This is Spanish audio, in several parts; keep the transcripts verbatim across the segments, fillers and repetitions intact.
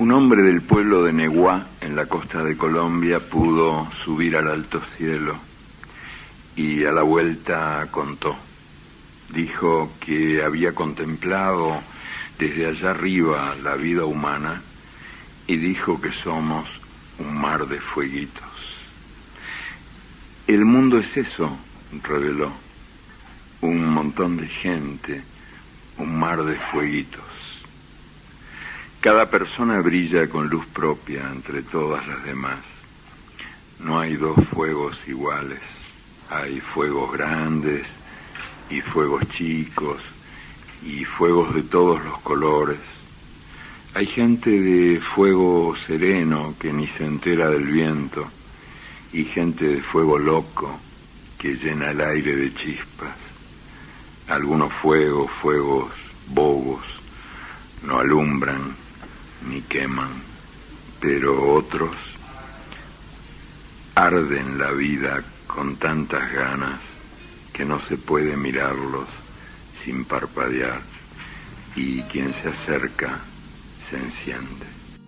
Un hombre del pueblo de Neguá, en la costa de Colombia, pudo subir al alto cielo y a la vuelta contó. Dijo que había contemplado desde allá arriba la vida humana y dijo que somos un mar de fueguitos. El mundo es eso, reveló, un montón de gente, un mar de fueguitos. Cada persona brilla con luz propia entre todas las demás. No hay dos fuegos iguales. Hay fuegos grandes y fuegos chicos y fuegos de todos los colores. Hay gente de fuego sereno que ni se entera del viento y gente de fuego loco que llena el aire de chispas. Algunos fuegos, fuegos bobos, no alumbran ni queman, pero otros arden la vida con tantas ganas que no se puede mirarlos sin parpadear, y quien se acerca se enciende.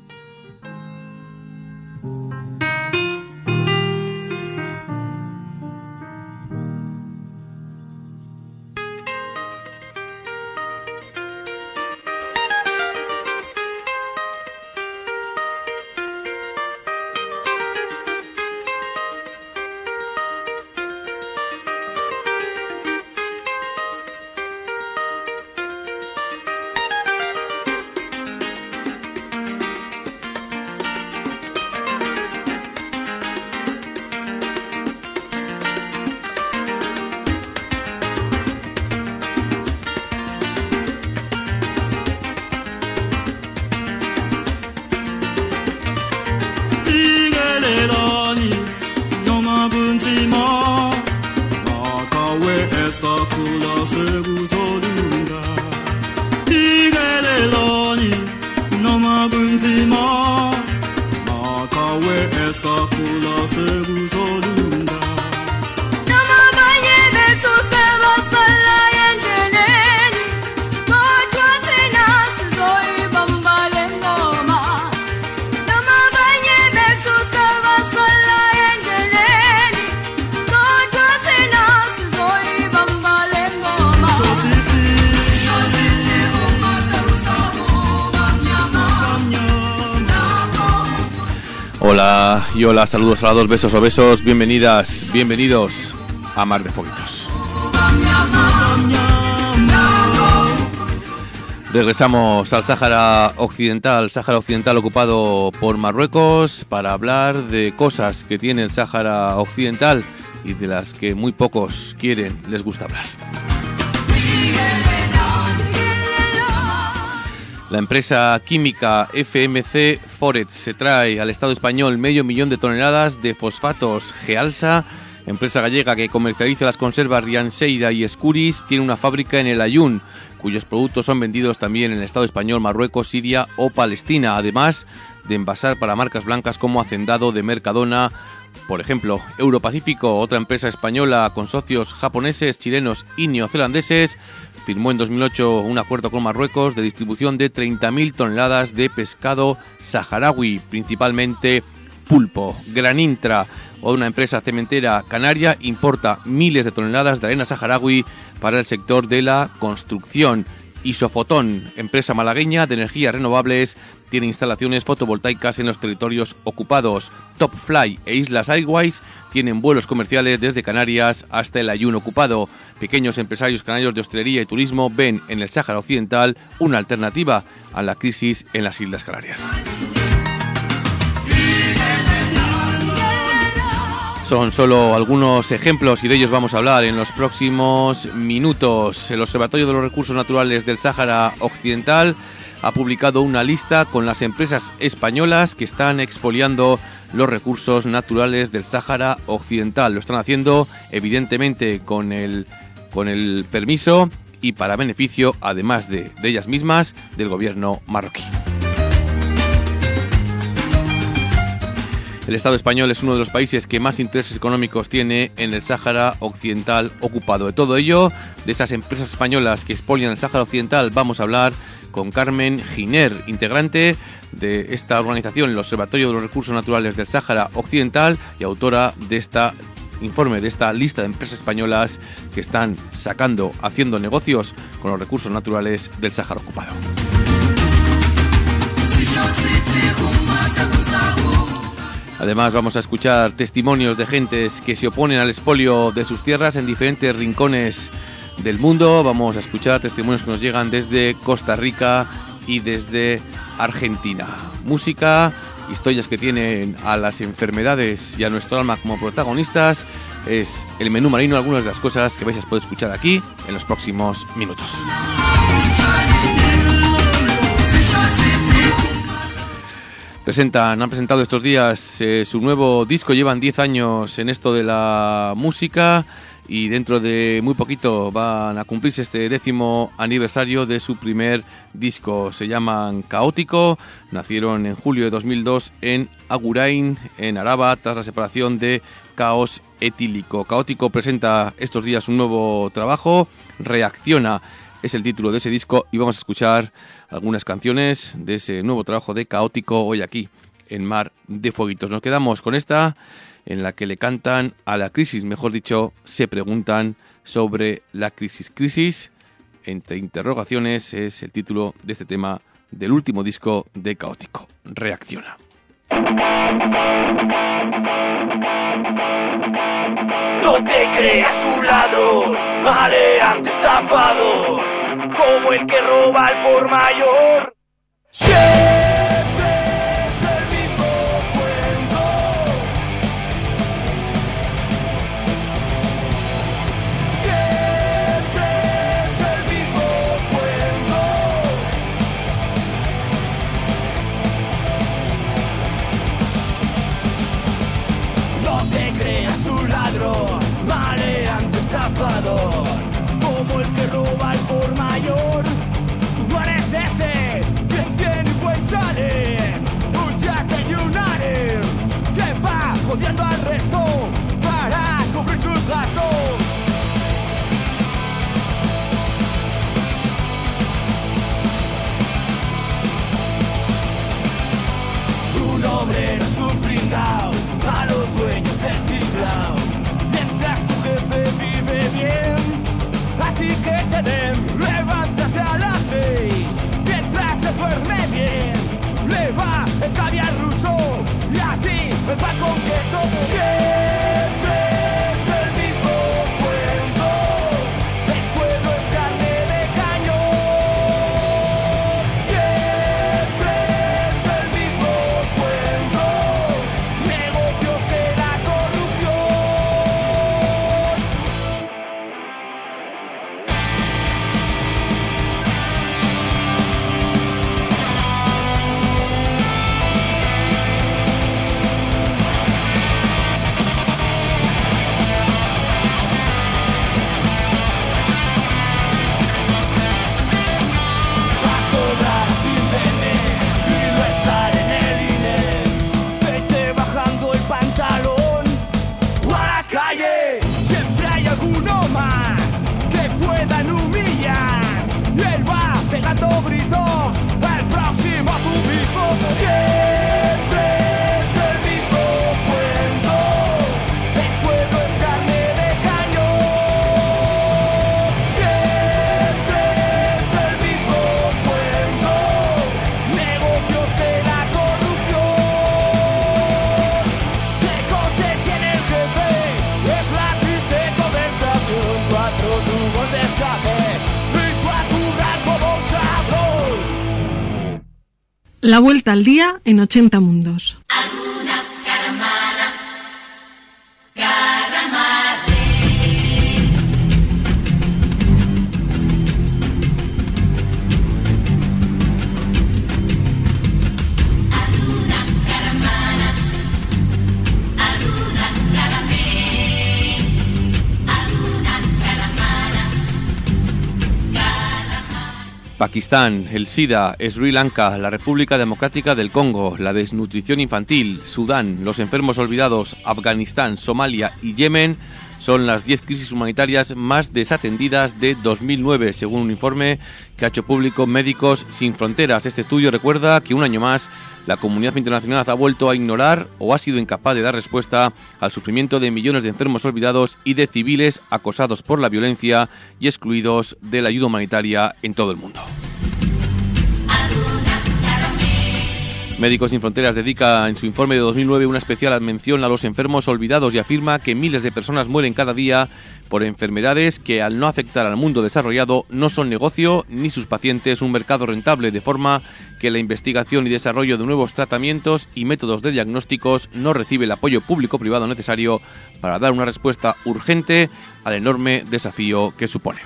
Hola y hola, saludos a dos, besos o besos, bienvenidas, bienvenidos a Mar de Fueguitos. Regresamos al Sáhara Occidental, Sáhara Occidental ocupado por Marruecos, para hablar de cosas que tiene el Sáhara Occidental y de las que muy pocos quieren, les gusta hablar. La empresa química F M C Forex se trae al Estado español medio millón de toneladas de fosfatos. Gealsa, empresa gallega que comercializa las conservas Rianseira y Escuris, tiene una fábrica en El Aaiún, cuyos productos son vendidos también en el Estado español, Marruecos, Siria o Palestina, además de envasar para marcas blancas como Hacendado de Mercadona. Por ejemplo, Europacífico, otra empresa española con socios japoneses, chilenos y neozelandeses, firmó en dos mil ocho un acuerdo con Marruecos de distribución de treinta mil toneladas de pescado saharaui, principalmente pulpo. Granintra, o una empresa cementera canaria, importa miles de toneladas de arena saharaui para el sector de la construcción. Isofotón, empresa malagueña de energías renovables, tiene instalaciones fotovoltaicas en los territorios ocupados. Topfly e Islas Airways tienen vuelos comerciales desde Canarias hasta el Aaiún ocupado. Pequeños empresarios canarios de hostelería y turismo ven en el Sáhara Occidental una alternativa a la crisis en las Islas Canarias. Son solo algunos ejemplos y de ellos vamos a hablar en los próximos minutos. El Observatorio de los Recursos Naturales del Sáhara Occidental ha publicado una lista con las empresas españolas que están expoliando los recursos naturales del Sáhara Occidental. Lo están haciendo evidentemente con el, con el permiso y para beneficio, además de, de ellas mismas, del gobierno marroquí. El Estado español es uno de los países que más intereses económicos tiene en el Sáhara Occidental ocupado. De todo ello, de esas empresas españolas que expolian el Sáhara Occidental, vamos a hablar con Carmen Giner, integrante de esta organización, el Observatorio de los Recursos Naturales del Sáhara Occidental, y autora de este informe, de esta lista de empresas españolas que están sacando, haciendo negocios con los recursos naturales del Sáhara ocupado. Además vamos a escuchar testimonios de gentes que se oponen al expolio de sus tierras en diferentes rincones del mundo. Vamos a escuchar testimonios que nos llegan desde Costa Rica y desde Argentina. Música, historias que tienen a las enfermedades y a nuestro alma como protagonistas. Es el menú marino, algunas de las cosas que vais a poder escuchar aquí en los próximos minutos. Presentan, han presentado estos días eh, su nuevo disco, llevan diez años en esto de la música y dentro de muy poquito van a cumplirse este décimo aniversario de su primer disco. Se llaman Caótico, nacieron en julio de dos mil dos en Agurain, en Araba, tras la separación de Caos Etílico. Caótico presenta estos días un nuevo trabajo, Reacciona es el título de ese disco, y vamos a escuchar algunas canciones de ese nuevo trabajo de Caótico hoy aquí en Mar de Fueguitos. Nos quedamos con esta, en la que le cantan a la crisis, mejor dicho, se preguntan sobre la crisis. Crisis, entre interrogaciones, es el título de este tema del último disco de Caótico, Reacciona. No te creas un ladrón, maleante estafador, como el que roba al por mayor. Siempre es el mismo cuento. Siempre es el mismo cuento. No te creas un ladrón, maleante estafador, como el que roba al por mayor. Tú no eres ese, quien tiene un buen chale, un jacket y un aire, que va jodiendo al resto para cubrir sus gastos. Un hombre es un pringao a los dueños del tinglao, mientras tu jefe vive bien. A ti que te den, levántate a las seis, mientras se duerme bien. Le va el caviar ruso y a ti el pan con queso. Siempre es el mismo cuento, el pueblo es carne de cañón. Siempre es el mismo cuento, negocios de la corrupción. Siempre hay alguno más que puedan humillar, y él va pegando gritos al próximo tú mismo. Siempre es el mismo cuento, el pueblo es carne de cañón. Siempre es el mismo cuento, negocios de la corrupción. ¿Qué coche tiene el jefe? Es la triste conversación, cuatro tubos de escape y tú a jugar como un cabrón. La vuelta al día en ochenta mundos. Alguna caramana, caramare. Alguna caramana, alguna caramé, alguna caramana, caramare. Pakistán, el SIDA, Sri Lanka, la República Democrática del Congo, la desnutrición infantil, Sudán, los enfermos olvidados, Afganistán, Somalia y Yemen son las diez crisis humanitarias más desatendidas de dos mil nueve, según un informe que ha hecho público Médicos Sin Fronteras. Este estudio recuerda que un año más la comunidad internacional ha vuelto a ignorar o ha sido incapaz de dar respuesta al sufrimiento de millones de enfermos olvidados y de civiles acosados por la violencia y excluidos de la ayuda humanitaria en todo el mundo. Médicos Sin Fronteras dedica en su informe de dos mil nueve una especial mención a los enfermos olvidados y afirma que miles de personas mueren cada día por enfermedades que, al no afectar al mundo desarrollado, no son negocio ni sus pacientes un mercado rentable, de forma que la investigación y desarrollo de nuevos tratamientos y métodos de diagnósticos no recibe el apoyo público-privado necesario para dar una respuesta urgente al enorme desafío que supone.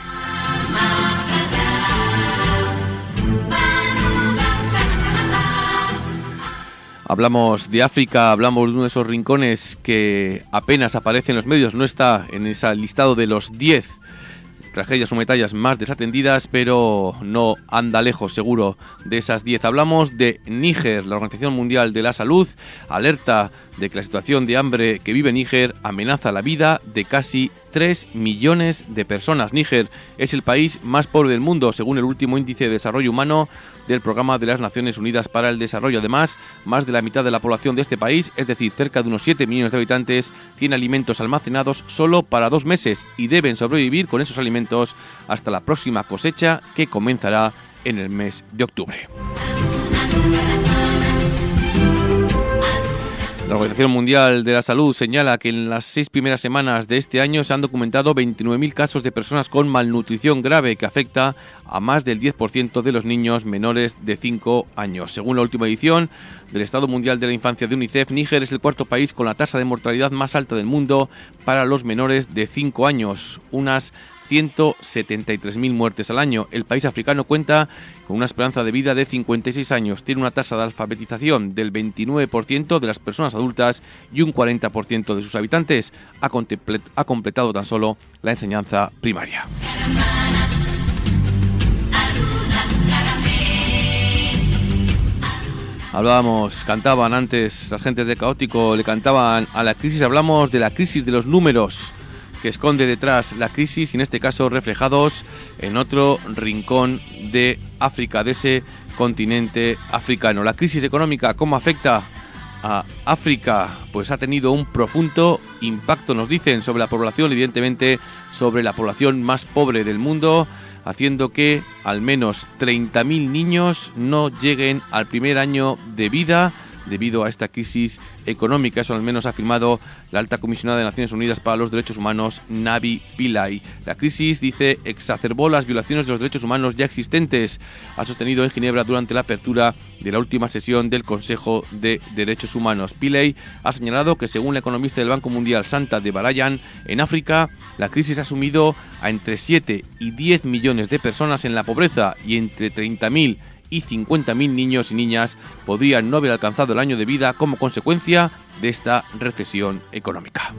Hablamos de África, hablamos de uno de esos rincones que apenas aparece en los medios, no está en ese listado de los diez tragedias humanitarias más desatendidas, pero no anda lejos seguro de esas diez. Hablamos de Níger. La Organización Mundial de la Salud alerta de que la situación de hambre que vive Níger amenaza la vida de casi tres millones de personas. Níger es el país más pobre del mundo, según el último índice de desarrollo humano del Programa de las Naciones Unidas para el Desarrollo. Además, más de la mitad de la población de este país, es decir, cerca de unos siete millones de habitantes, tiene alimentos almacenados solo para dos meses y deben sobrevivir con esos alimentos hasta la próxima cosecha, que comenzará en el mes de octubre. La Organización Mundial de la Salud señala que en las seis primeras semanas de este año se han documentado veintinueve mil casos de personas con malnutrición grave, que afecta a más del diez por ciento de los niños menores de cinco años. Según la última edición del Estado Mundial de la Infancia de UNICEF, Níger es el cuarto país con la tasa de mortalidad más alta del mundo para los menores de cinco años, unas ciento setenta y tres mil muertes al año. El país africano cuenta con una esperanza de vida de cincuenta y seis años, tiene una tasa de alfabetización del veintinueve por ciento de las personas adultas y un cuarenta por ciento de sus habitantes ha, ha completado tan solo la enseñanza primaria. Hablábamos, cantaban antes las gentes de Caótico, le cantaban a la crisis, hablamos de la crisis de los números que esconde detrás la crisis, y en este caso reflejados en otro rincón de África, de ese continente africano. La crisis económica, ¿cómo afecta a África? Pues ha tenido un profundo impacto, nos dicen, sobre la población, evidentemente sobre la población más pobre del mundo, haciendo que al menos treinta mil niños no lleguen al primer año de vida debido a esta crisis económica. Eso al menos ha afirmado la alta comisionada de Naciones Unidas para los Derechos Humanos, Navi Pillay. La crisis, dice, exacerbó las violaciones de los derechos humanos ya existentes. Ha sostenido en Ginebra durante la apertura de la última sesión del Consejo de Derechos Humanos. Pillay ha señalado que, según la economista del Banco Mundial, Santa de Barayan, en África la crisis ha sumido a entre siete y diez millones de personas en la pobreza, y entre treinta mil y cincuenta mil niños y niñas podrían no haber alcanzado el año de vida como consecuencia de esta recesión económica.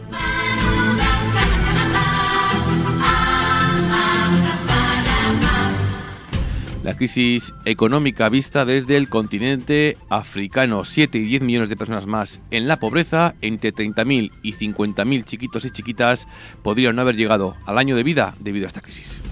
La crisis económica vista desde el continente africano, siete y diez millones de personas más en la pobreza, entre treinta mil y cincuenta mil chiquitos y chiquitas podrían no haber llegado al año de vida debido a esta crisis.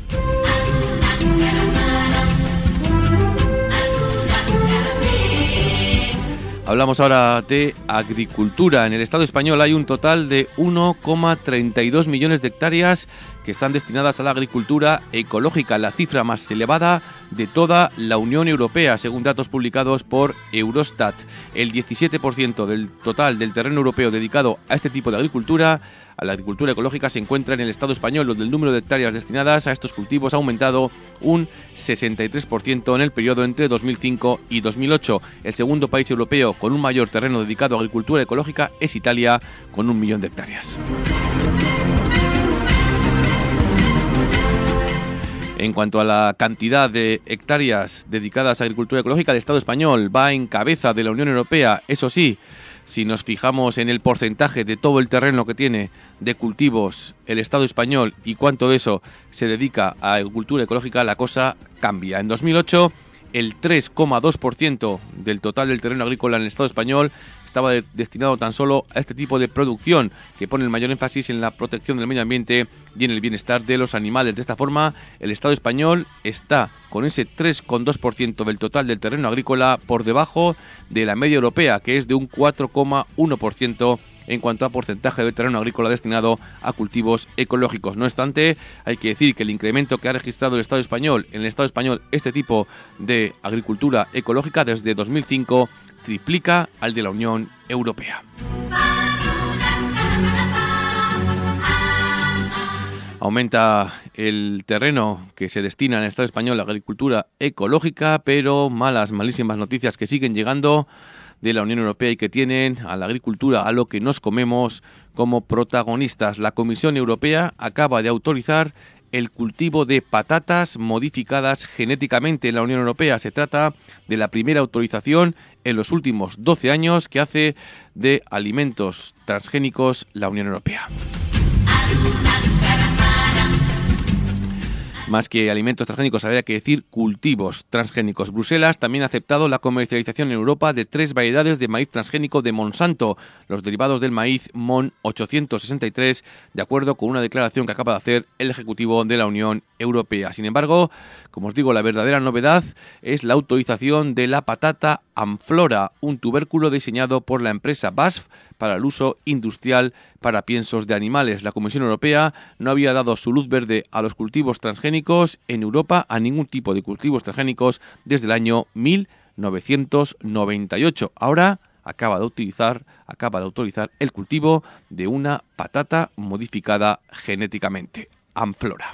Hablamos ahora de agricultura. En el Estado español hay un total de uno coma treinta y dos millones de hectáreas que están destinadas a la agricultura ecológica, la cifra más elevada de toda la Unión Europea, según datos publicados por Eurostat. El diecisiete por ciento del total del terreno europeo dedicado a este tipo de agricultura, a la agricultura ecológica, se encuentra en el Estado español, donde el número de hectáreas destinadas a estos cultivos ha aumentado un sesenta y tres por ciento en el periodo entre dos mil cinco y dos mil ocho. El segundo país europeo con un mayor terreno dedicado a agricultura ecológica es Italia, con un millón de hectáreas. En cuanto a la cantidad de hectáreas dedicadas a agricultura ecológica, el Estado español va en cabeza de la Unión Europea. Eso sí, si nos fijamos en el porcentaje de todo el terreno que tiene de cultivos el Estado español y cuánto de eso se dedica a agricultura ecológica, la cosa cambia. En dos mil ocho el tres coma dos por ciento del total del terreno agrícola en el Estado español estaba de, destinado tan solo a este tipo de producción, que pone el mayor énfasis en la protección del medio ambiente y en el bienestar de los animales. De esta forma, el Estado español está con ese tres coma dos por ciento del total del terreno agrícola por debajo de la media europea, que es de un cuatro coma uno por ciento en cuanto a porcentaje de terreno agrícola destinado a cultivos ecológicos. No obstante, hay que decir que el incremento que ha registrado el Estado español, en el Estado español, este tipo de agricultura ecológica desde dos mil cinco triplica al de la Unión Europea. Aumenta el terreno que se destina en el Estado español a la agricultura ecológica, pero malas, malísimas noticias que siguen llegando de la Unión Europea y que tienen a la agricultura, a lo que nos comemos, como protagonistas. La Comisión Europea acaba de autorizar el cultivo de patatas modificadas genéticamente en la Unión Europea. Se trata de la primera autorización en los últimos doce años que hace de alimentos transgénicos la Unión Europea. Más que alimentos transgénicos, habría que decir cultivos transgénicos. Bruselas también ha aceptado la comercialización en Europa de tres variedades de maíz transgénico de Monsanto, los derivados del maíz MON ochocientos sesenta y tres, de acuerdo con una declaración que acaba de hacer el Ejecutivo de la Unión Europea. Sin embargo, como os digo, la verdadera novedad es la autorización de la patata Amflora, un tubérculo diseñado por la empresa B A S F para el uso industrial para piensos de animales. La Comisión Europea no había dado su luz verde a los cultivos transgénicos en Europa, a ningún tipo de cultivos transgénicos, desde el año mil novecientos noventa y ocho. Ahora acaba de utilizar, acaba de autorizar el cultivo de una patata modificada genéticamente, Amflora.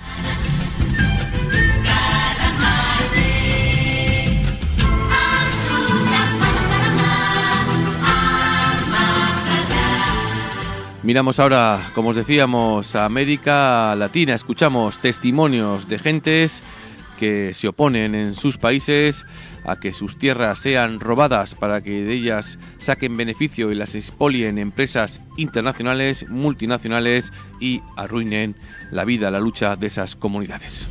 Miramos ahora, como os decíamos, a América Latina. Escuchamos testimonios de gentes que se oponen en sus países a que sus tierras sean robadas para que de ellas saquen beneficio y las expolien empresas internacionales, multinacionales y arruinen la vida, la lucha de esas comunidades.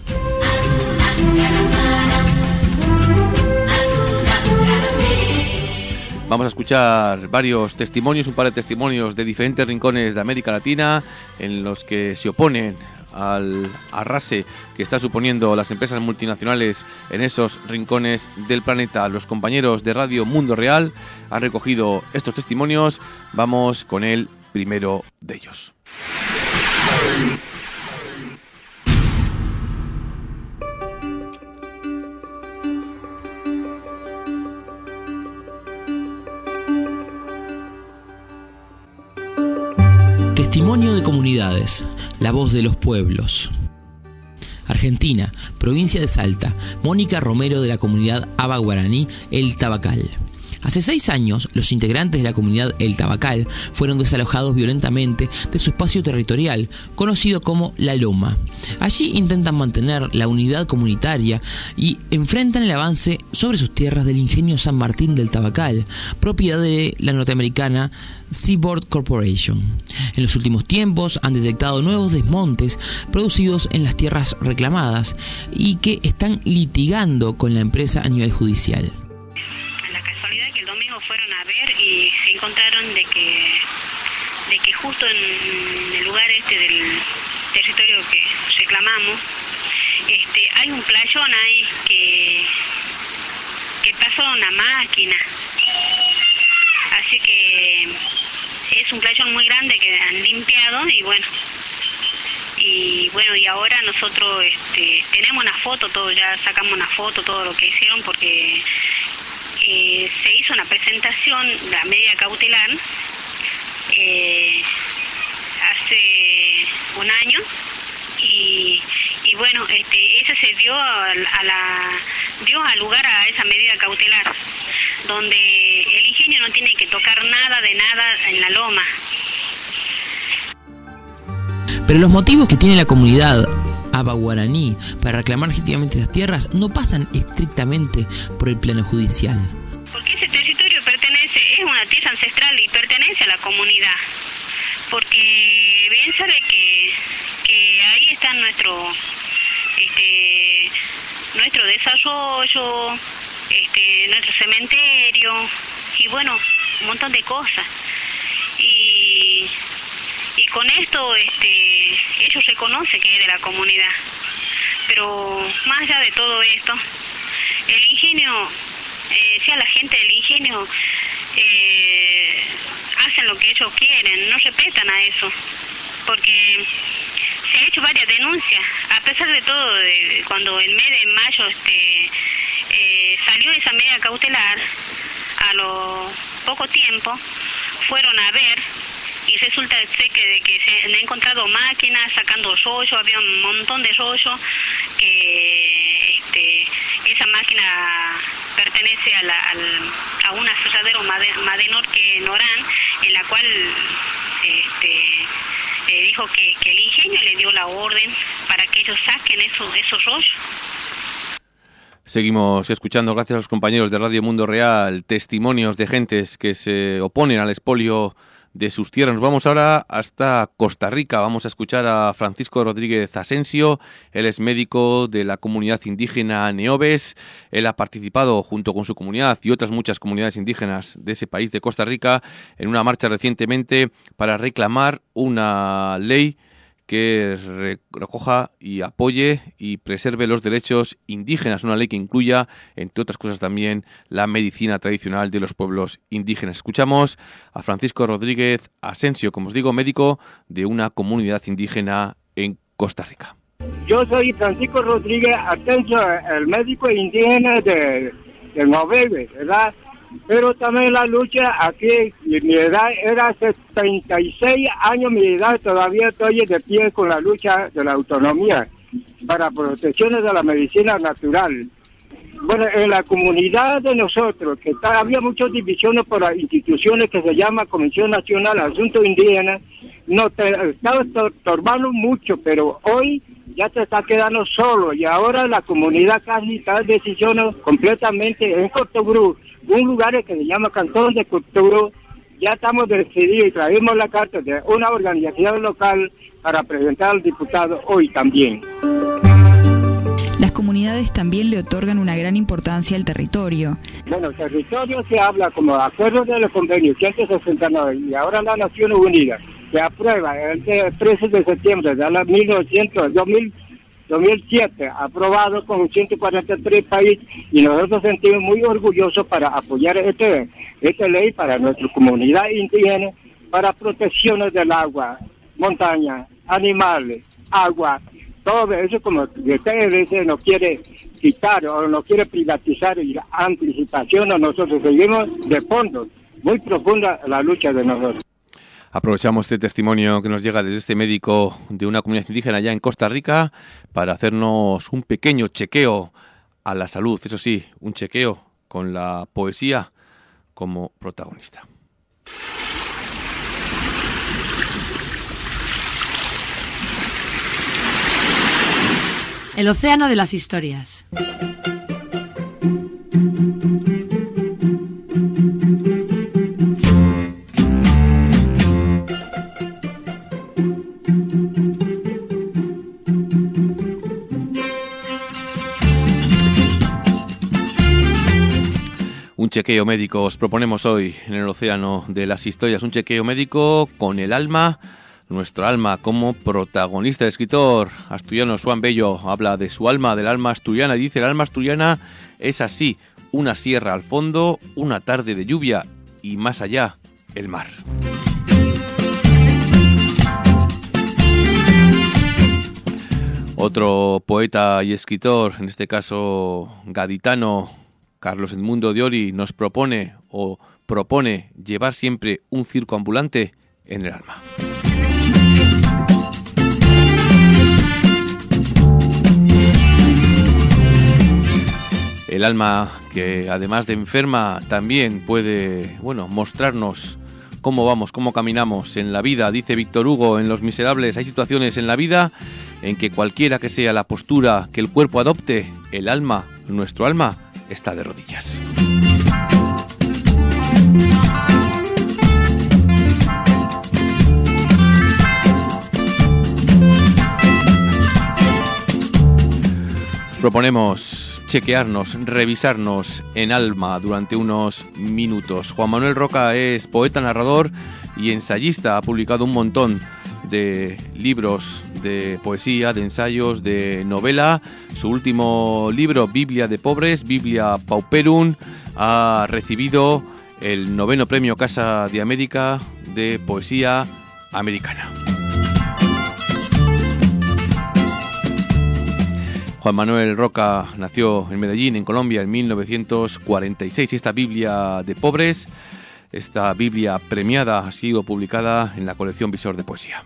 Vamos a escuchar varios testimonios, un par de testimonios de diferentes rincones de América Latina en los que se oponen al arrase que está suponiendo las empresas multinacionales en esos rincones del planeta. Los compañeros de Radio Mundo Real han recogido estos testimonios. Vamos con el primero de ellos. Testimonio de comunidades, la voz de los pueblos. Argentina, provincia de Salta, Mónica Romero de la comunidad Aba Guaraní, El Tabacal. Hace seis años, los integrantes de la comunidad El Tabacal fueron desalojados violentamente de su espacio territorial, conocido como La Loma. Allí intentan mantener la unidad comunitaria y enfrentan el avance sobre sus tierras del ingenio San Martín del Tabacal, propiedad de la norteamericana Seaboard Corporation. En los últimos tiempos han detectado nuevos desmontes producidos en las tierras reclamadas y que están litigando con la empresa a nivel judicial. Fueron a ver y se encontraron de que de que justo en el lugar este del territorio que reclamamos este hay un playón ahí que que pasó una máquina, así que es un playón muy grande que han limpiado y bueno y bueno y ahora nosotros este tenemos una foto, todo ya sacamos una foto, todo lo que hicieron, porque Eh, se hizo una presentación, la medida cautelar, eh, hace un año y, y bueno, este, ese se dio a, a la dio a lugar a esa medida cautelar, donde el ingenio no tiene que tocar nada de nada en la loma. Pero los motivos que tiene la comunidad Aba Guaraní para reclamar legítimamente esas tierras no pasan estrictamente por el plano judicial. Porque ese territorio pertenece, es una tierra ancestral y pertenece a la comunidad. Porque bien sabe que, que ahí está nuestro, este, nuestro desarrollo, este, nuestro cementerio y bueno, un montón de cosas. Y, y con esto este, ellos reconocen que es de la comunidad. Pero más allá de todo esto, el ingenio, eh, sea la gente del ingenio, eh, hacen lo que ellos quieren, no respetan a eso, porque se ha hecho varias denuncias, a pesar de todo, de, cuando el mes de mayo este, eh, salió esa medida cautelar, a lo poco tiempo fueron a ver y resulta que, de que se han encontrado máquinas sacando rollo, había un montón de rollo, que este, esa máquina pertenece a, la, al, a un aserradero Madenor que en Orán, en la cual este, eh, dijo que, que el ingenio le dio la orden para que ellos saquen eso, esos rollos. Seguimos escuchando, gracias a los compañeros de Radio Mundo Real, testimonios de gentes que se oponen al expolio de sus tierras. Nos vamos ahora hasta Costa Rica. Vamos a escuchar a Francisco Rodríguez Asensio. Él es médico de la comunidad indígena Neobes. Él ha participado junto con su comunidad y otras muchas comunidades indígenas de ese país de Costa Rica en una marcha recientemente para reclamar una ley que recoja y apoye y preserve los derechos indígenas, una ley que incluya, entre otras cosas también, la medicina tradicional de los pueblos indígenas. Escuchamos a Francisco Rodríguez Asensio, como os digo, médico de una comunidad indígena en Costa Rica. Yo soy Francisco Rodríguez Asensio, el médico indígena de, de Noveve, ¿verdad? Pero también la lucha aquí, mi edad era setenta y seis años, mi edad todavía estoy de pie con la lucha de la autonomía para protecciones de la medicina natural. Bueno, en la comunidad de nosotros, que está, había muchas divisiones por las instituciones que se llama Comisión Nacional de Asuntos Indígenas, nos estaba estorbando mucho, pero hoy ya se está quedando solo y ahora la comunidad casi está en decisiones completamente en Cotobrú, un lugar que se llama Cantón de Cotobrú. Ya estamos decididos y traemos la carta de una organización local para presentar al diputado hoy también. Las comunidades también le otorgan una gran importancia al territorio. Bueno, el territorio se habla como acuerdo de los convenios ciento sesenta y nueve y ahora las Naciones Unidas se aprueba el trece de septiembre de mil novecientos, dos mil, dos mil siete, aprobado con ciento cuarenta y tres países, y nosotros sentimos muy orgullosos para apoyar este, esta ley para nuestra comunidad indígena, para protecciones del agua, montaña, animales, agua, todo eso como que ustedes dicen, nos quiere quitar o nos quiere privatizar y anticipación, o nosotros seguimos de fondo, muy profunda la lucha de nosotros. Aprovechamos este testimonio que nos llega desde este médico de una comunidad indígena allá en Costa Rica para hacernos un pequeño chequeo a la salud, eso sí, un chequeo con la poesía como protagonista. El océano de las historias. Un chequeo médico os proponemos hoy en el océano de las historias, un chequeo médico con el alma, nuestra alma como protagonista. El escritor asturiano Juan Bello habla de su alma, del alma asturiana, y dice: el alma asturiana es así, una sierra al fondo, una tarde de lluvia y más allá, el mar. Otro poeta y escritor, en este caso gaditano, Carlos Edmundo de Ori, nos propone o propone llevar siempre un circo ambulante en el alma. El alma, que además de enferma también puede, bueno, mostrarnos cómo vamos, cómo caminamos en la vida. Dice Víctor Hugo en Los Miserables: hay situaciones en la vida en que cualquiera que sea la postura que el cuerpo adopte, el alma, nuestro alma, está de rodillas. Os proponemos chequearnos, revisarnos en alma durante unos minutos. Juan Manuel Roca es poeta, narrador y ensayista. Ha publicado un montón de libros de poesía, de ensayos, de novela. Su último libro, Biblia de Pobres, Biblia Pauperum, ha recibido el noveno premio Casa de América de poesía americana. Juan Manuel Roca nació en Medellín, en Colombia, en mil novecientos cuarenta y seis. Esta Biblia de Pobres, esta Biblia premiada, ha sido publicada en la colección Visor de Poesía.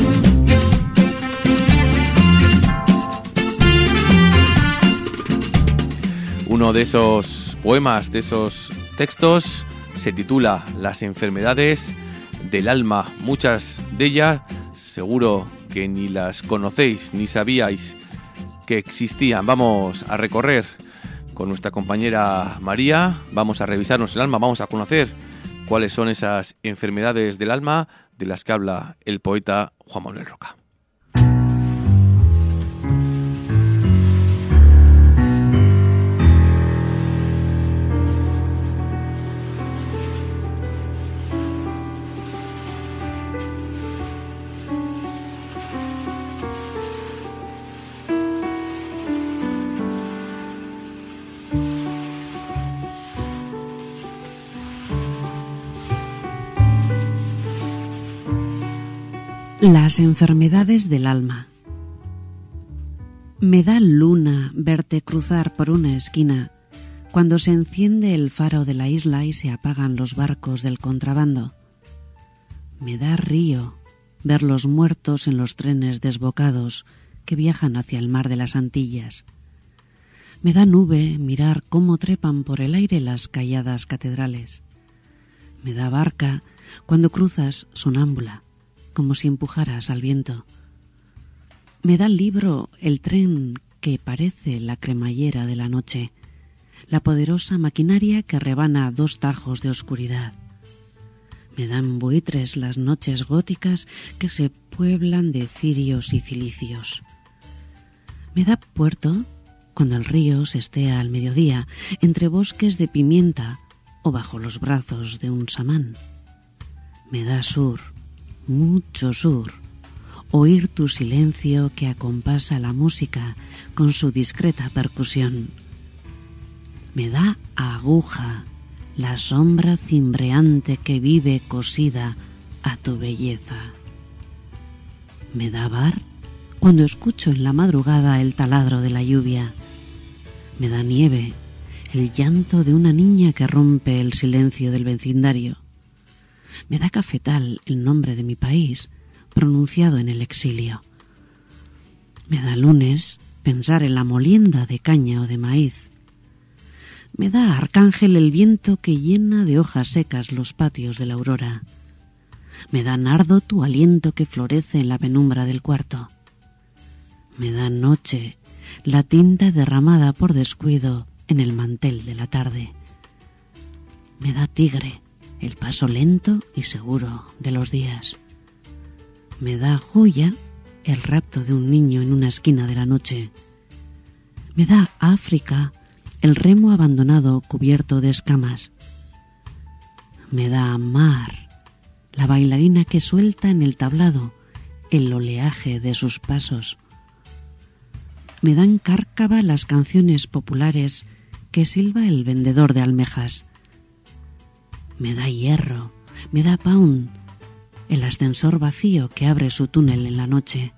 Uno de esos poemas, de esos textos, se titula Las enfermedades del alma. Muchas de ellas seguro que ni las conocéis ni sabíais que existían. Vamos a recorrer con nuestra compañera María, vamos a revisarnos el alma, vamos a conocer cuáles son esas enfermedades del alma de las que habla el poeta Juan Manuel Roca. Las enfermedades del alma. Me da luna verte cruzar por una esquina cuando se enciende el faro de la isla y se apagan los barcos del contrabando. Me da río ver los muertos en los trenes desbocados que viajan hacia el mar de las Antillas. Me da nube mirar cómo trepan por el aire las calladas catedrales. Me da barca cuando cruzas sonámbula, como si empujaras al viento. Me da libro el tren que parece la cremallera de la noche, la poderosa maquinaria que rebana dos tajos de oscuridad. Me dan buitres las noches góticas que se pueblan de cirios y cilicios. Me da puerto cuando el río se estea al mediodía entre bosques de pimienta o bajo los brazos de un samán. Me da sur, mucho sur, oír tu silencio que acompasa la música con su discreta percusión. Me da aguja, la sombra cimbreante que vive cosida a tu belleza. Me da bar cuando escucho en la madrugada el taladro de la lluvia. Me da nieve, el llanto de una niña que rompe el silencio del vecindario. Me da cafetal el nombre de mi país, pronunciado en el exilio. Me da lunes pensar en la molienda de caña o de maíz. Me da arcángel el viento que llena de hojas secas los patios de la aurora. Me da nardo tu aliento que florece en la penumbra del cuarto. Me da noche la tinta derramada por descuido en el mantel de la tarde. Me da tigre el paso lento y seguro de los días. Me da joya el rapto de un niño en una esquina de la noche. Me da África el remo abandonado cubierto de escamas. Me da mar la bailarina que suelta en el tablado el oleaje de sus pasos. Me dan cárcava las canciones populares que silba el vendedor de almejas. Me da hierro, me da paun, el ascensor vacío que abre su túnel en la noche.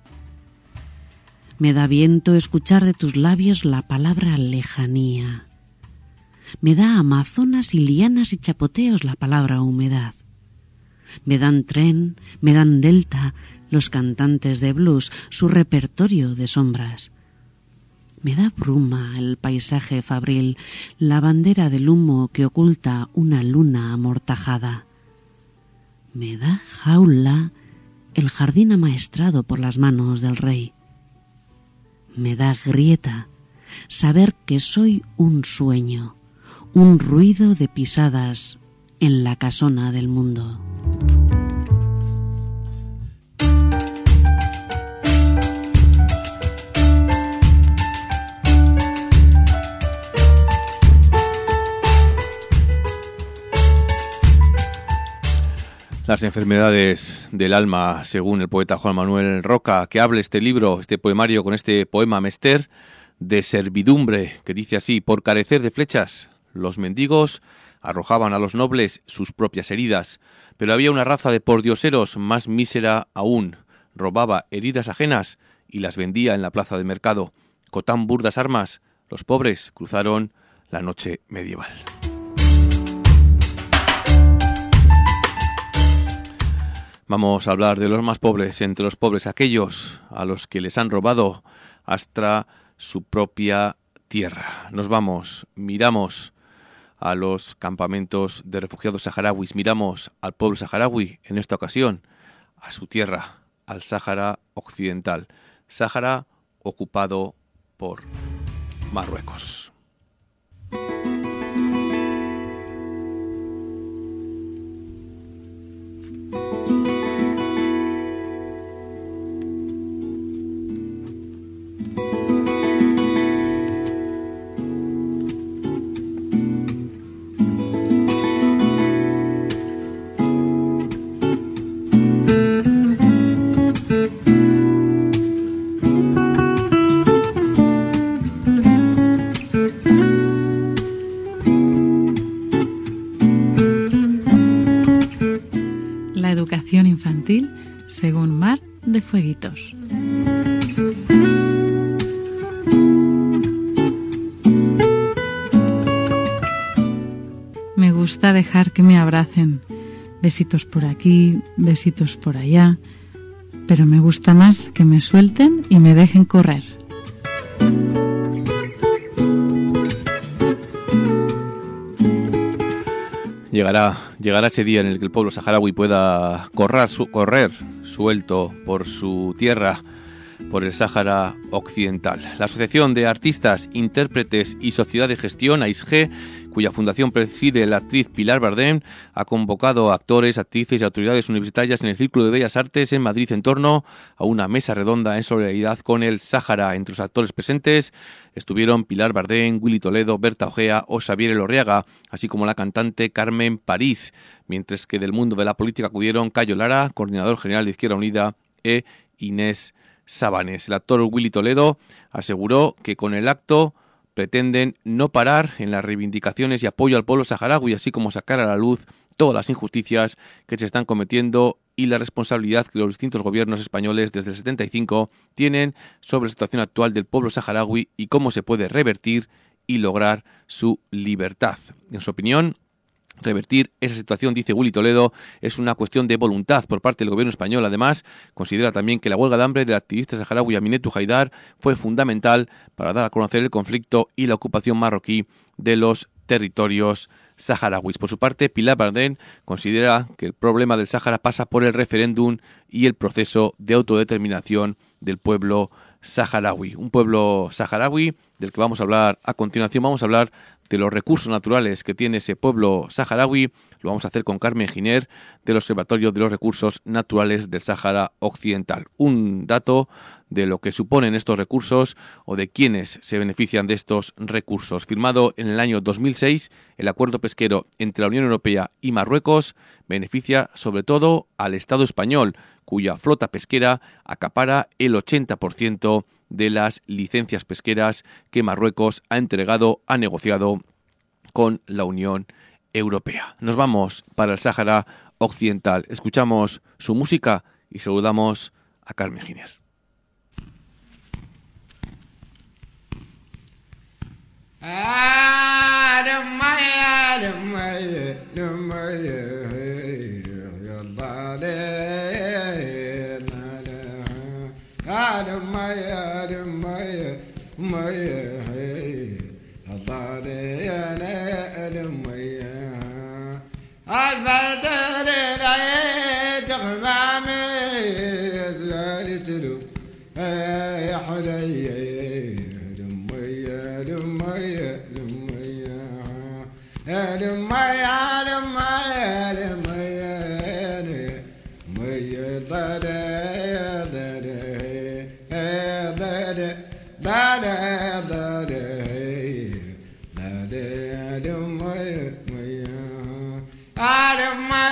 Me da viento escuchar de tus labios la palabra lejanía. Me da amazonas y lianas y chapoteos la palabra humedad. Me dan tren, me dan delta, los cantantes de blues, su repertorio de sombras. Me da bruma el paisaje fabril, la bandera del humo que oculta una luna amortajada. Me da jaula el jardín amaestrado por las manos del rey. Me da grieta saber que soy un sueño, un ruido de pisadas en la casona del mundo. Las enfermedades del alma, según el poeta Juan Manuel Roca, que abre este libro, este poemario con este poema Mester, de servidumbre, que dice así: por carecer de flechas, los mendigos arrojaban a los nobles sus propias heridas, pero había una raza de pordioseros más mísera aún, robaba heridas ajenas y las vendía en la plaza de mercado. Con tan burdas armas, los pobres cruzaron la noche medieval. Vamos a hablar de los más pobres, entre los pobres aquellos a los que les han robado hasta su propia tierra. Nos vamos, miramos a los campamentos de refugiados saharauis, miramos al pueblo saharaui, en esta ocasión, a su tierra, al Sáhara Occidental, Sáhara ocupado por Marruecos. Infantil según Mar de Fueguitos. Me gusta dejar que me abracen, besitos por aquí, besitos por allá, pero me gusta más que me suelten y me dejen correr. Llegará, llegará ese día en el que el pueblo saharaui pueda correr, su, correr suelto por su tierra, por el Sáhara Occidental. La Asociación de Artistas, Intérpretes y Sociedad de Gestión, A I S G, cuya fundación preside la actriz Pilar Bardem, ha convocado a actores, actrices y autoridades universitarias en el Círculo de Bellas Artes en Madrid en torno a una mesa redonda en solidaridad con el Sáhara. Entre los actores presentes estuvieron Pilar Bardem, Willy Toledo, Berta Ojea o Xavier Elorriaga, así como la cantante Carmen París, mientras que del mundo de la política acudieron Cayo Lara, coordinador general de Izquierda Unida, e Inés Sabanes. El actor Willy Toledo aseguró que con el acto pretenden no parar en las reivindicaciones y apoyo al pueblo saharaui, así como sacar a la luz todas las injusticias que se están cometiendo y la responsabilidad que los distintos gobiernos españoles desde el setenta y cinco tienen sobre la situación actual del pueblo saharaui y cómo se puede revertir y lograr su libertad. En su opinión, revertir esa situación, dice Willy Toledo, es una cuestión de voluntad por parte del gobierno español. Además, considera también que la huelga de hambre del activista saharaui Aminetou Haidar fue fundamental para dar a conocer el conflicto y la ocupación marroquí de los territorios saharauis. Por su parte, Pilar Bardem considera que el problema del Sáhara pasa por el referéndum y el proceso de autodeterminación del pueblo saharaui. Un pueblo saharaui del que vamos a hablar a continuación. Vamos a hablar de los recursos naturales que tiene ese pueblo saharaui. Lo vamos a hacer con Carmen Giner, del Observatorio de los Recursos Naturales del Sáhara Occidental. Un dato de lo que suponen estos recursos o de quienes se benefician de estos recursos. Firmado en el año dos mil seis, el acuerdo pesquero entre la Unión Europea y Marruecos beneficia sobre todo al Estado español, cuya flota pesquera acapara el ochenta por ciento de las licencias pesqueras que Marruecos ha entregado, ha negociado con la Unión Europea. Nos vamos para el Sáhara Occidental. Escuchamos su música y saludamos a Carmen Giner. Out of my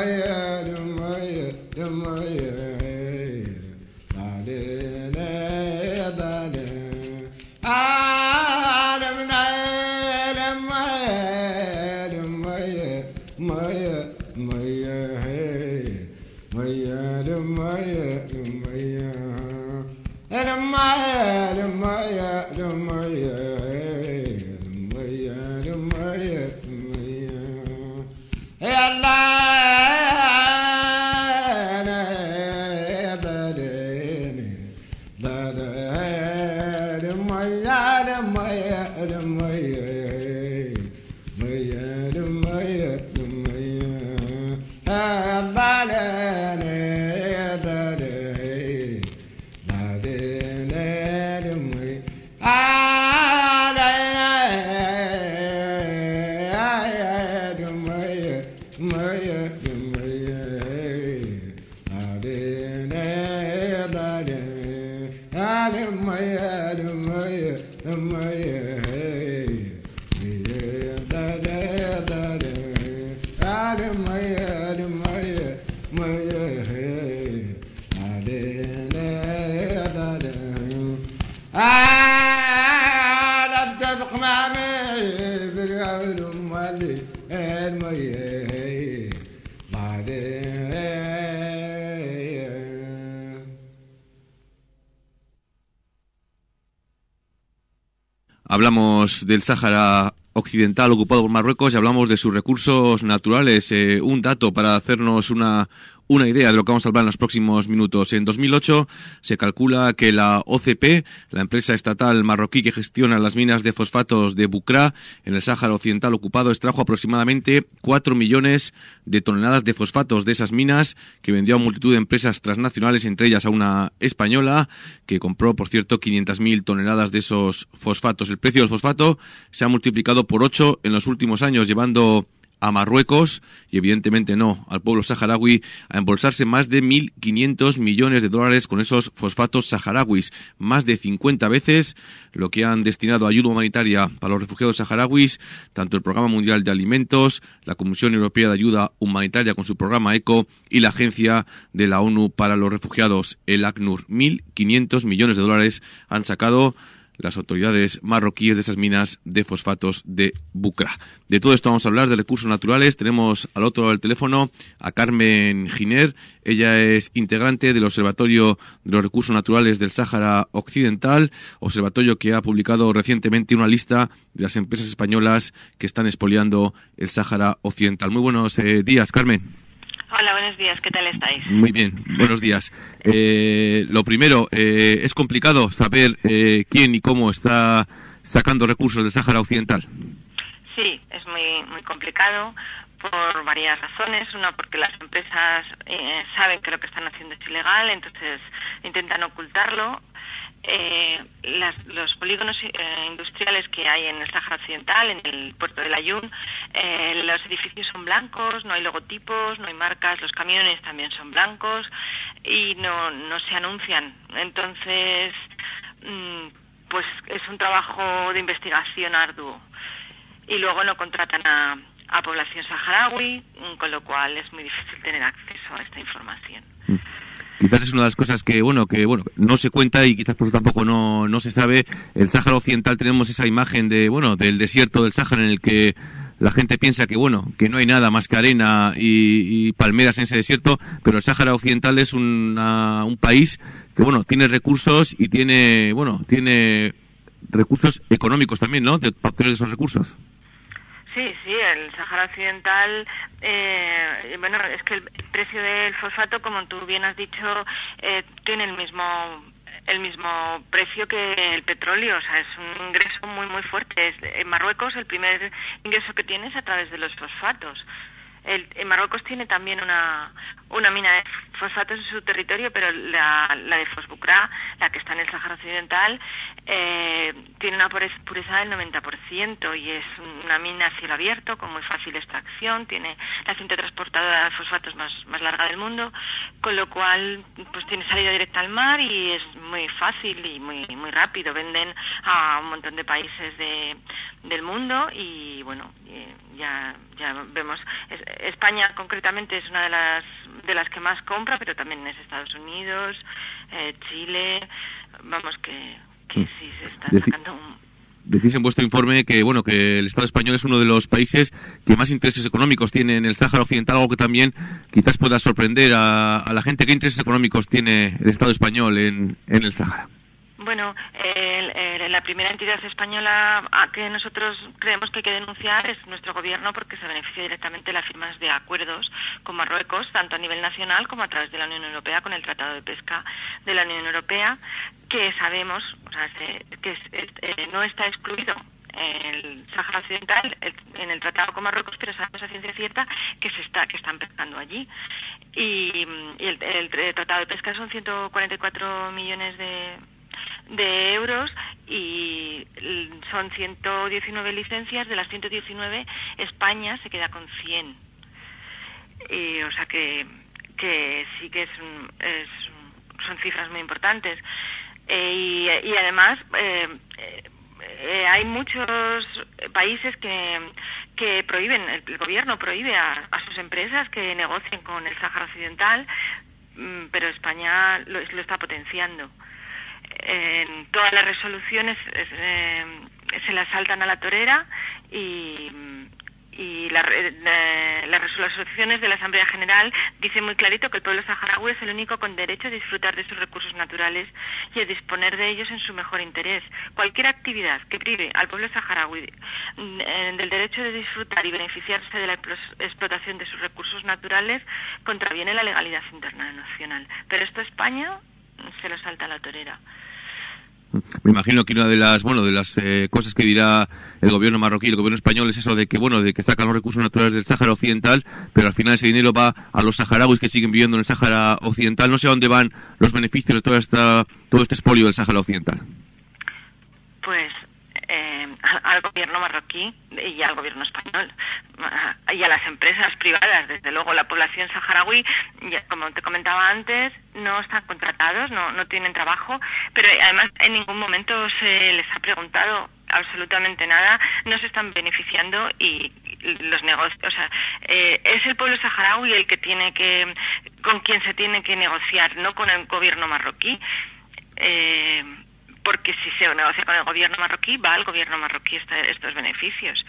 Hablamos del Sáhara Occidental ocupado por Marruecos y hablamos de sus recursos naturales. Eh, un dato para hacernos una, una idea de lo que vamos a hablar en los próximos minutos. En dos mil ocho se calcula que la O C P, la empresa estatal marroquí que gestiona las minas de fosfatos de Bucra en el Sáhara Occidental ocupado, extrajo aproximadamente cuatro millones de toneladas de fosfatos de esas minas, que vendió a multitud de empresas transnacionales, entre ellas a una española que compró, por cierto, quinientas mil toneladas de esos fosfatos. El precio del fosfato se ha multiplicado por ocho en los últimos años, llevando a Marruecos, y evidentemente no al pueblo saharaui, a embolsarse más de mil quinientos millones de dólares con esos fosfatos saharauis, más de cincuenta veces lo que han destinado a ayuda humanitaria para los refugiados saharauis, tanto el Programa Mundial de Alimentos, la Comisión Europea de Ayuda Humanitaria con su programa ECO y la Agencia de la ONU para los Refugiados, el ACNUR. mil quinientos millones de dólares han sacado las autoridades marroquíes de esas minas de fosfatos de Bucra. De todo esto vamos a hablar, de recursos naturales. Tenemos al otro lado del teléfono a Carmen Giner. Ella es integrante del Observatorio de los Recursos Naturales del Sáhara Occidental, observatorio que ha publicado recientemente una lista de las empresas españolas que están expoliando el Sáhara Occidental. Muy buenos eh, días, Carmen. Hola, buenos días, ¿qué tal estáis? Muy bien, buenos días. Eh, lo primero, eh, ¿es complicado saber eh, quién y cómo está sacando recursos del Sáhara Occidental? Sí, es muy muy complicado por varias razones. Una, porque las empresas eh, saben que lo que están haciendo es ilegal, entonces intentan ocultarlo. Eh, las, los polígonos eh, industriales que hay en el Sáhara Occidental, en el puerto de Layún, eh, los edificios son blancos, no hay logotipos, no hay marcas, los camiones también son blancos y no, no se anuncian. Entonces, mmm, pues es un trabajo de investigación arduo. Y luego no contratan a, a población saharaui, con lo cual es muy difícil tener acceso a esta información. Mm. Quizás es una de las cosas que, bueno, que bueno, no se cuenta y quizás por eso tampoco no, no se sabe. El Sáhara Occidental tenemos esa imagen de, bueno, del desierto del Sáhara en el que la gente piensa que, bueno, que no hay nada más que arena y, y palmeras en ese desierto, pero el Sáhara Occidental es una, un país que, bueno, tiene recursos y tiene, bueno, tiene recursos económicos también, ¿no?, de obtener esos recursos. Sí, sí, el Sáhara Occidental, eh, bueno, es que el precio del fosfato, como tú bien has dicho, eh, tiene el mismo el mismo precio que el petróleo, o sea, es un ingreso muy, muy fuerte. Es, en Marruecos el primer ingreso que tiene es a través de los fosfatos. El, en Marruecos tiene también una, una mina de fosfatos en su territorio, pero la, la de Fosbucra, la que está en el Sáhara Occidental, eh, tiene una pureza del noventa por ciento y es una mina a cielo abierto con muy fácil extracción, tiene la cinta transportadora de fosfatos más, más larga del mundo, con lo cual pues tiene salida directa al mar y es muy fácil y muy, muy rápido. Venden a un montón de países de del mundo y bueno, ya ya vemos, es, España concretamente es una de las de las que más compra, pero también es Estados Unidos, eh, Chile, vamos que, que mm. sí se está Deci- sacando un... Decís en vuestro informe que bueno que el Estado español es uno de los países que más intereses económicos tiene en el Sáhara Occidental, algo que también quizás pueda sorprender a, a la gente. ¿Qué intereses económicos tiene el Estado español en, en el Sáhara? Bueno, el, el, la primera entidad española a que nosotros creemos que hay que denunciar es nuestro gobierno, porque se beneficia directamente de las firmas de acuerdos con Marruecos, tanto a nivel nacional como a través de la Unión Europea, con el Tratado de Pesca de la Unión Europea, que sabemos, o sea, se, que es, eh, no está excluido el Sáhara Occidental el, en el tratado con Marruecos, pero sabemos a ciencia cierta que se está que están pescando allí. Y, y el, el, el Tratado de Pesca son ciento cuarenta y cuatro millones de de euros y son ciento diecinueve licencias. De las ciento diecinueve, España se queda con cien. Y, o sea que que sí que es, es son cifras muy importantes. Eh, y, y además eh, eh, hay muchos países que que prohíben, el, el gobierno prohíbe a, a sus empresas que negocien con el Sáhara Occidental, pero España lo, lo está potenciando. En todas las resoluciones eh, se las saltan a la torera y, y la, eh, las resoluciones de la Asamblea General dicen muy clarito que el pueblo saharaui es el único con derecho a disfrutar de sus recursos naturales y a disponer de ellos en su mejor interés. Cualquier actividad que prive al pueblo saharaui eh, del derecho de disfrutar y beneficiarse de la explotación de sus recursos naturales contraviene la legalidad internacional. Pero esto España se lo salta a la torera. Me imagino que una de las bueno de las eh, cosas que dirá el gobierno marroquí y el gobierno español es eso de que bueno de que sacan los recursos naturales del Sáhara Occidental, pero al final ese dinero va a los saharauis que siguen viviendo en el Sáhara Occidental. No sé a dónde van los beneficios de toda esta todo este expolio del Sáhara Occidental. Pues eh, al gobierno marroquí y al gobierno español y a las empresas privadas. Desde luego la población saharaui, ya, como te comentaba antes, no están contratados, no, no tienen trabajo, pero además en ningún momento se les ha preguntado absolutamente nada, no se están beneficiando y los negocios, o sea, eh, es el pueblo saharaui el que tiene que, con quien se tiene que negociar, no con el gobierno marroquí. Eh, porque si se negocia con el gobierno marroquí, va al gobierno marroquí este, estos beneficios.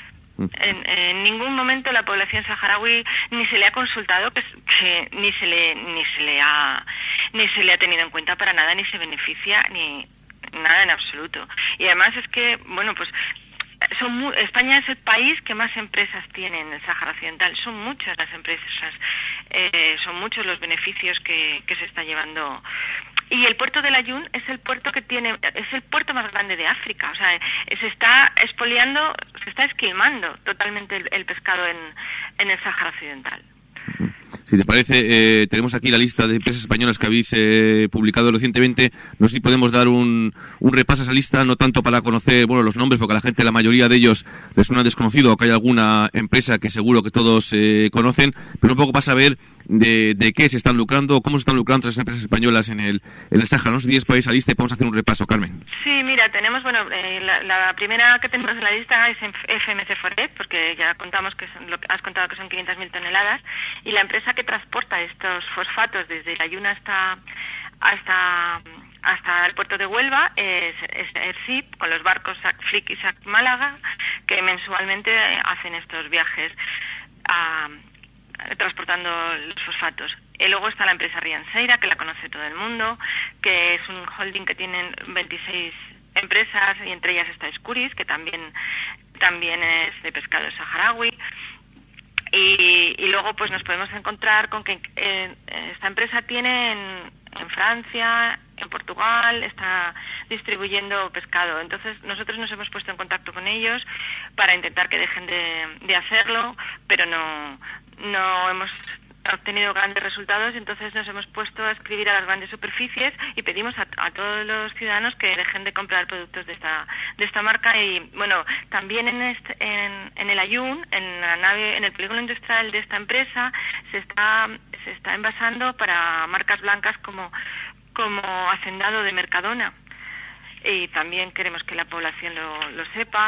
En, en ningún momento la población saharaui ni se le ha consultado, que, que ni se le ni se le ha ni se le ha tenido en cuenta para nada, ni se beneficia ni nada en absoluto. Y además es que, bueno, pues son muy, España es el país que más empresas tiene en el Sáhara Occidental. Son muchas las empresas, eh, son muchos los beneficios que, que se está llevando. Y el puerto de Layún es el puerto que tiene, es el puerto más grande de África. O sea, se está expoliando, se está esquilmando totalmente el, el pescado en, en el Sáhara Occidental. Si te parece, eh, tenemos aquí la lista de empresas españolas que habéis eh, publicado recientemente. No sé si podemos dar un, un repaso a esa lista, no tanto para conocer bueno los nombres, porque a la gente, la mayoría de ellos, les suena desconocido, o que hay alguna empresa que seguro que todos eh, conocen, pero un poco para saber de, de qué se están lucrando, cómo se están lucrando las empresas españolas en el, en el Sáhara. No sé si es para esa lista y podemos hacer un repaso, Carmen. Sí, mira, tenemos, bueno, eh, la, la primera que tenemos en la lista es F M C Foret, porque ya contamos que son, lo que has contado que son quinientas mil toneladas, y la empresa que transporta estos fosfatos desde Layún hasta hasta hasta el puerto de Huelva es, es ERCIP, con los barcos Flick y Sac Málaga, que mensualmente hacen estos viajes a, transportando los fosfatos. Y luego está la empresa Rianseira, que la conoce todo el mundo, que es un holding que tienen veintiséis empresas, y entre ellas está Escuris, que también también es de pescado saharaui. Y, y luego pues nos podemos encontrar con que eh, esta empresa tiene en, en Francia, en Portugal, está distribuyendo pescado. Entonces nosotros nos hemos puesto en contacto con ellos para intentar que dejen de, de hacerlo, pero no, no hemos obtenido grandes resultados. Entonces nos hemos puesto a escribir a las grandes superficies y pedimos a, a todos los ciudadanos que dejen de comprar productos de esta de esta marca. Y bueno, también en este, en, en el Layún, en la nave, en el polígono industrial de esta empresa, se está se está envasando para marcas blancas como como Hacendado de Mercadona. Y también queremos que la población lo, lo sepa.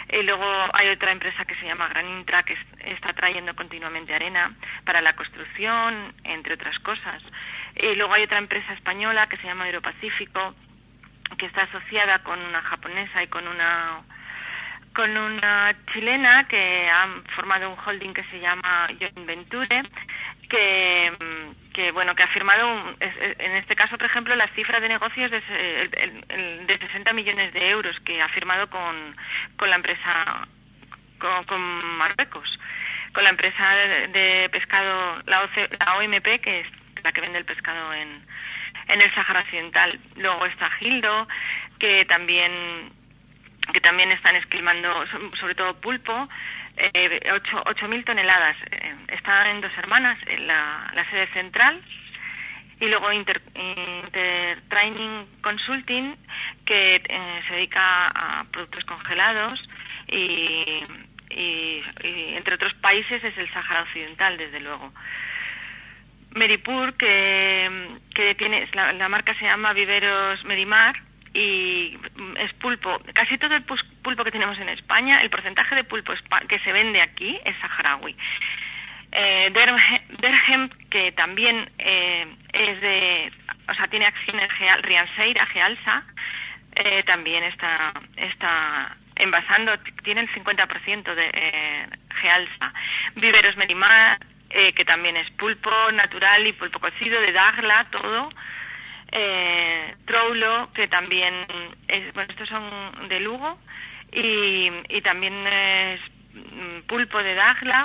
Y luego hay otra empresa que se llama Granintra, que es, está trayendo continuamente arena para la construcción, entre otras cosas. Y luego hay otra empresa española que se llama Europacífico, que está asociada con una japonesa y con una con una chilena, que han formado un holding que se llama Joint Venture, que, que bueno, que ha firmado, un, en este caso, por ejemplo, la cifra de negocios de, el, el, el, de sesenta millones de euros que ha firmado con, con la empresa, con, con Marruecos, con la empresa de, de pescado, la, O C, la O M P, que es la que vende el pescado en, en el Sáhara Occidental. Luego está Gildo, que también que también están esquilmando, sobre todo pulpo, eh, ocho mil toneladas. Eh, está en Dos Hermanas, en la, la sede central, y luego Inter, Inter Training Consulting, que eh, se dedica a productos congelados, y, y, y entre otros países es el Sáhara Occidental, desde luego. Meripur, que, que tiene, la, la marca se llama Viveros Merimar, y es pulpo. Casi todo el pulpo que tenemos en España, el porcentaje de pulpo que se vende aquí es saharaui. Eh, Derhem, que también eh, es de, o sea, tiene acciones Rianseira, Gealsa, eh, también está, está envasando, tiene el cincuenta por ciento de eh, Gealsa. Viveros Merimar, eh, que también es pulpo natural y pulpo cocido, de Dagla, todo. Eh, Troulo, que también es, bueno, estos son de Lugo, y, y también es pulpo de Dagla.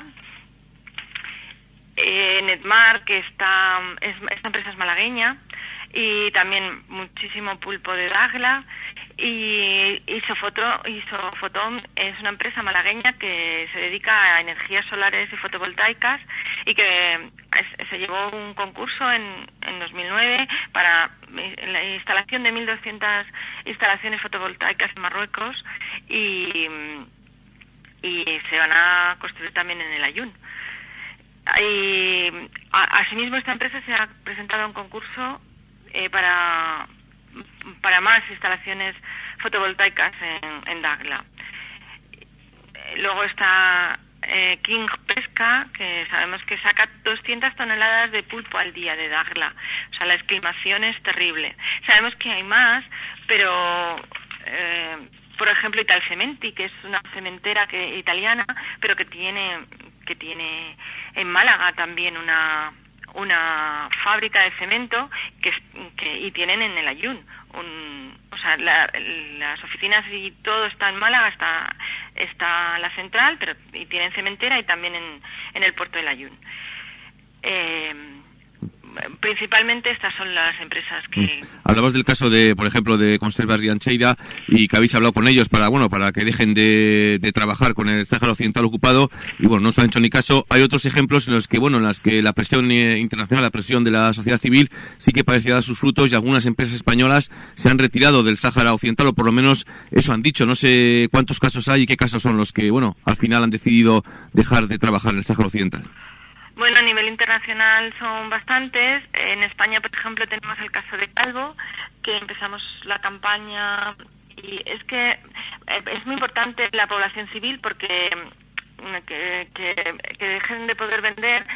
eh, Netmar, que está, es, esta empresa es malagueña, y también muchísimo pulpo de Dagla. Y Isofotom es una empresa malagueña que se dedica a energías solares y fotovoltaicas, y que es, se llevó un concurso en, en dos mil nueve para la instalación de mil doscientas instalaciones fotovoltaicas en Marruecos, y, y se van a construir también en el Ayun. Y a, asimismo esta empresa se ha presentado a un concurso eh, para para más instalaciones fotovoltaicas en, en Dagla. Luego está eh, King Pesca, que sabemos que saca doscientas toneladas de pulpo al día de Dagla. O sea, la esquilmación es terrible. Sabemos que hay más, pero eh, por ejemplo Italcementi, que es una cementera que, italiana, pero que tiene que tiene en Málaga también una una fábrica de cemento que, que y tienen en el Ayun un, o sea, la, las oficinas y todo está en Málaga, está está la central, pero y tienen cementera, y también en, en el puerto del Ayun. Eh, principalmente estas son las empresas que... Hablabas del caso de, por ejemplo, de Conservas Riancheira, y que habéis hablado con ellos para, bueno, para que dejen de, de trabajar con el Sáhara Occidental ocupado, y bueno, no os han hecho ni caso. Hay otros ejemplos en los que, bueno, en las que la presión eh, internacional, la presión de la sociedad civil sí que parecía dar sus frutos, y algunas empresas españolas se han retirado del Sáhara Occidental, o por lo menos eso han dicho. No sé cuántos casos hay y qué casos son los que, bueno, al final han decidido dejar de trabajar en el Sáhara Occidental. Bueno, a nivel internacional son bastantes. En España, por ejemplo, tenemos el caso de Calvo, que empezamos la campaña, y es que es muy importante la población civil, porque que, que, que dejen de poder vender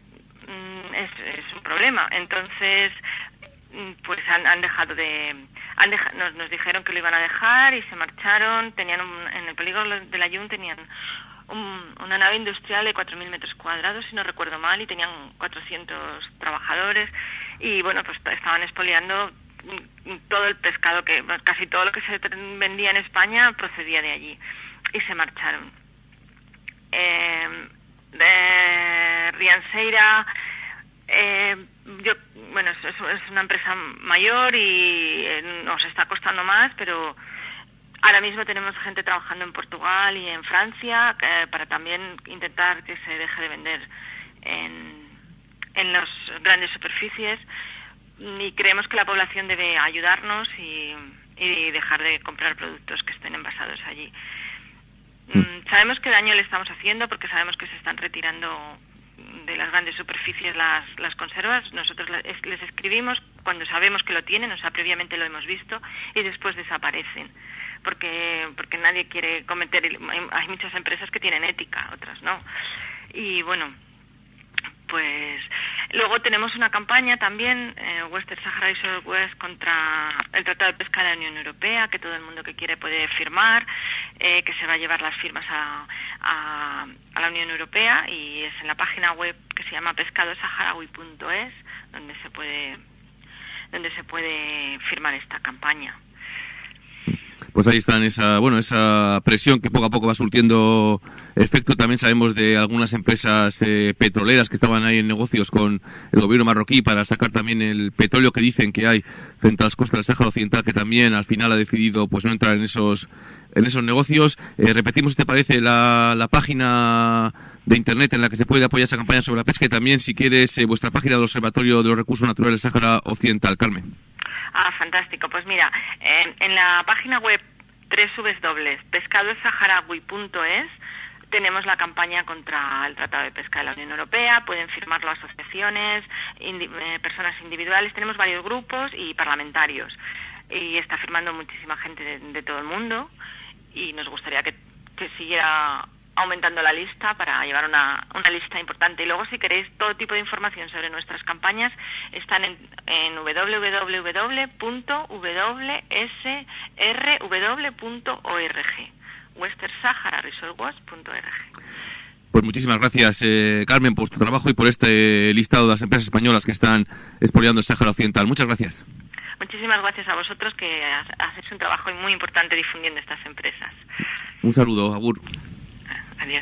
es, es un problema. Entonces, pues han, han dejado de... Han deja, nos, nos dijeron que lo iban a dejar y se marcharon. Tenían un, en el polígono del Ayun tenían Un, una nave industrial de cuatro mil metros cuadrados, si no recuerdo mal, y tenían cuatrocientos trabajadores, y bueno, pues estaban expoliando todo el pescado, que casi todo lo que se vendía en España procedía de allí, y se marcharon. Eh, de Rianseira, eh, yo, bueno, es, es una empresa mayor y eh, nos está costando más, pero ahora mismo tenemos gente trabajando en Portugal y en Francia eh, para también intentar que se deje de vender en, en las grandes superficies, y creemos que la población debe ayudarnos y, y dejar de comprar productos que estén envasados allí. Mm, sabemos qué daño le estamos haciendo, porque sabemos que se están retirando de las grandes superficies las, las conservas. Nosotros les, les escribimos cuando sabemos que lo tienen, o sea, previamente lo hemos visto, y después desaparecen. Porque, porque nadie quiere cometer... Hay, hay muchas empresas que tienen ética, otras no. Y bueno, pues luego tenemos una campaña también, eh, Western Sahara Resource West, contra el Tratado de Pesca de la Unión Europea, que todo el mundo que quiere puede firmar, eh, que se va a llevar las firmas a, a, a la Unión Europea, y es en la página web que se llama pescado saharaui punto es, donde se puede, donde se puede firmar esta campaña. Pues ahí están esa, bueno, esa presión que poco a poco va surtiendo efecto. También sabemos de algunas empresas eh, petroleras que estaban ahí en negocios con el gobierno marroquí para sacar también el petróleo que dicen que hay frente a las costas del Sáhara Occidental, que también al final ha decidido pues no entrar en esos en esos negocios. Eh, repetimos, si te parece, la, la página de internet en la que se puede apoyar esa campaña sobre la pesca, y también, si quieres, eh, vuestra página del Observatorio de los Recursos Naturales del Sáhara Occidental. Carmen. Ah, fantástico. Pues mira, en, en la página web doble u doble u doble u punto pescado saharaui punto es tenemos la campaña contra el Tratado de Pesca de la Unión Europea. Pueden firmarlo asociaciones, indi, eh, personas individuales. Tenemos varios grupos y parlamentarios. Y está firmando muchísima gente de, de todo el mundo. Y nos gustaría que, que siguiera aumentando la lista para llevar una, una lista importante. Y luego, si queréis todo tipo de información sobre nuestras campañas, están en, en doble u doble u doble u punto w s r w punto org, western sahara resource west punto org. Pues muchísimas gracias, eh, Carmen, por tu trabajo y por este listado de las empresas españolas que están expoliando el Sáhara Occidental. Muchas gracias. Muchísimas gracias a vosotros, que hacéis un trabajo muy importante difundiendo estas empresas. Un saludo, agur. Adiós.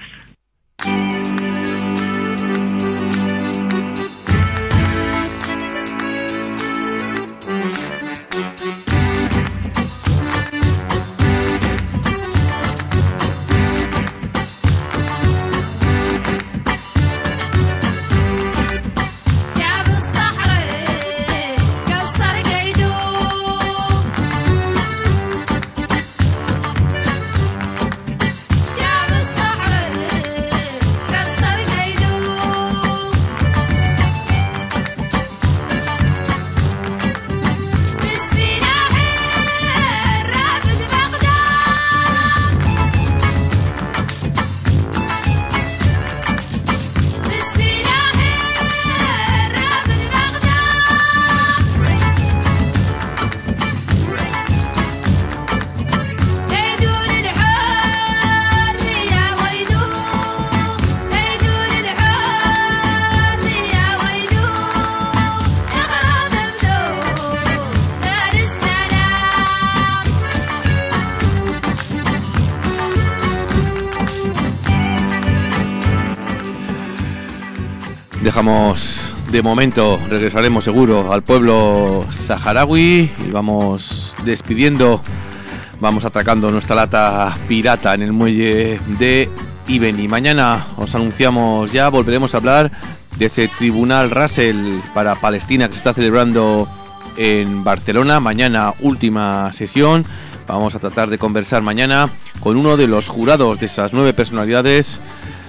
Dejamos de momento, regresaremos seguro al pueblo saharaui y vamos despidiendo, vamos atracando nuestra lata pirata en el muelle de Ibeni. Mañana os anunciamos ya, volveremos a hablar de ese tribunal Russell para Palestina que se está celebrando en Barcelona. Mañana última sesión, vamos a tratar de conversar mañana con uno de los jurados de esas nueve personalidades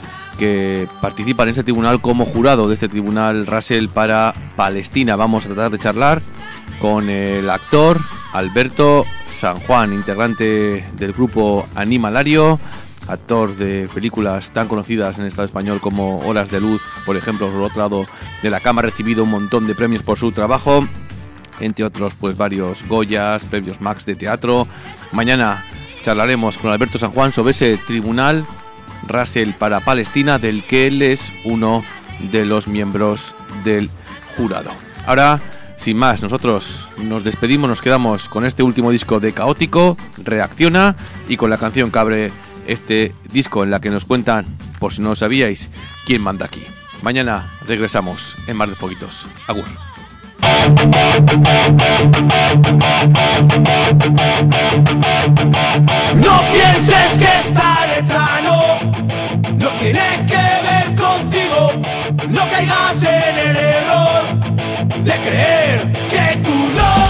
que participan en este tribunal como jurado de este tribunal Russell para Palestina. Vamos a tratar de charlar con el actor Alberto San Juan, integrante del grupo Animalario, actor de películas tan conocidas en el Estado español como Horas de Luz, por ejemplo. Por otro lado de la cama, ha recibido un montón de premios por su trabajo, entre otros pues varios Goyas, premios Max de teatro. Mañana charlaremos con Alberto San Juan sobre ese tribunal Russell para Palestina, del que él es uno de los miembros del jurado. Ahora, sin más, nosotros nos despedimos, nos quedamos con este último disco de Caótico, Reacciona, y con la canción que abre este disco, en la que nos cuentan, por si no lo sabíais, quién manda aquí. Mañana regresamos en Mar de Foguitos. Agur. No pienses que esta letra no, no tiene que ver contigo. No caigas en el error de creer que tú no.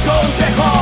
consejos.